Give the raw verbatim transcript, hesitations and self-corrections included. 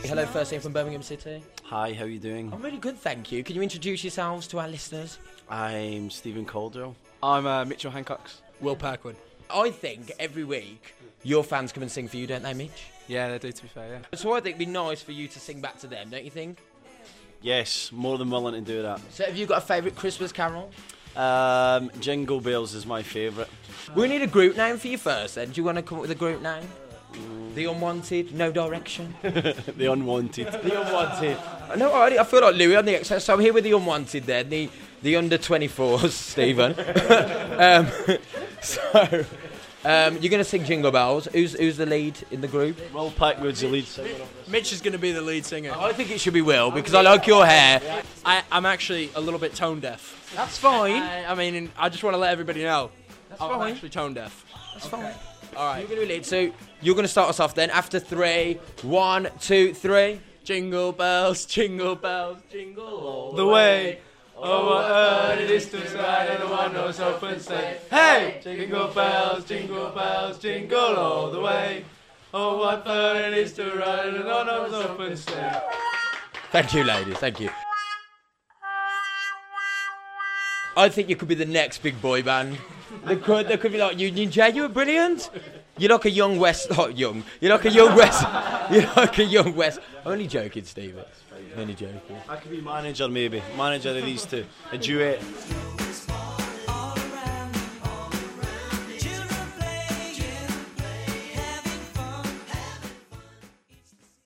Hello, first name from Birmingham City. Hi, how are you doing? I'm really good, thank you. Can you introduce yourselves to our listeners? I'm Stephen Caldwell. I'm uh, Mitchell Hancocks. Will Packwood. I think every week your fans come and sing for you, don't they, Mitch? Yeah, they do, to be fair, yeah. So I think it'd be nice for you to sing back to them, don't you think? Yes, more than willing to do that. So have you got a favourite Christmas carol? Um, Jingle Bells is my favourite. We need a group name for you first then. Do you want to come up with a group name? Mm. The Unwanted, No Direction. The Unwanted. The Unwanted. No, alright, I feel like Louis on the X. So I'm here with the Unwanted then, the, the under twenty-fours, Stephen. um, so... Um, you're going to sing Jingle Bells. Who's who's the lead in the group? Will Packwood's the lead singer. Mitch is going to be the lead singer. I think it should be Will, because I like your hair. I, I'm actually a little bit tone deaf. That's fine. I, I mean, I just want to let everybody know. That's I'm fine. actually tone deaf. That's fine. All right. You're going to be lead. So you're going to start us off then. After three, one, two, three. Jingle bells, jingle bells, jingle all the way. Oh, what fun it is to ride in a one-horse open sleigh. Hey! Jingle bells, jingle bells, jingle all the way. Oh, what fun it is to ride in a one-horse open sleigh. Thank you, ladies. Thank you. I think you could be the next big boy band. They could, they could be like Union J. You were brilliant. You're like a young West. Oh, young. You're like a young West. You're like a young West. I'm only joking, Stephen. I'm only joking. I could be manager, maybe. Manager of these two. A duet.